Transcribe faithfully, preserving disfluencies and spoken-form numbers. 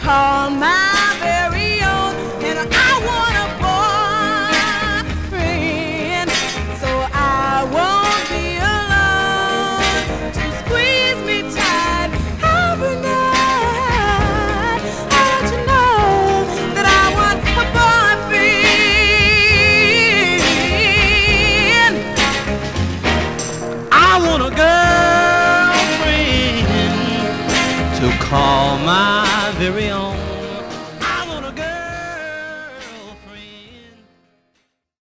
call my very own. And I want a boyfriend, so I won't be alone to squeeze me tight every night. I want you to know that I want a boyfriend. I want a girlfriend to call my very own.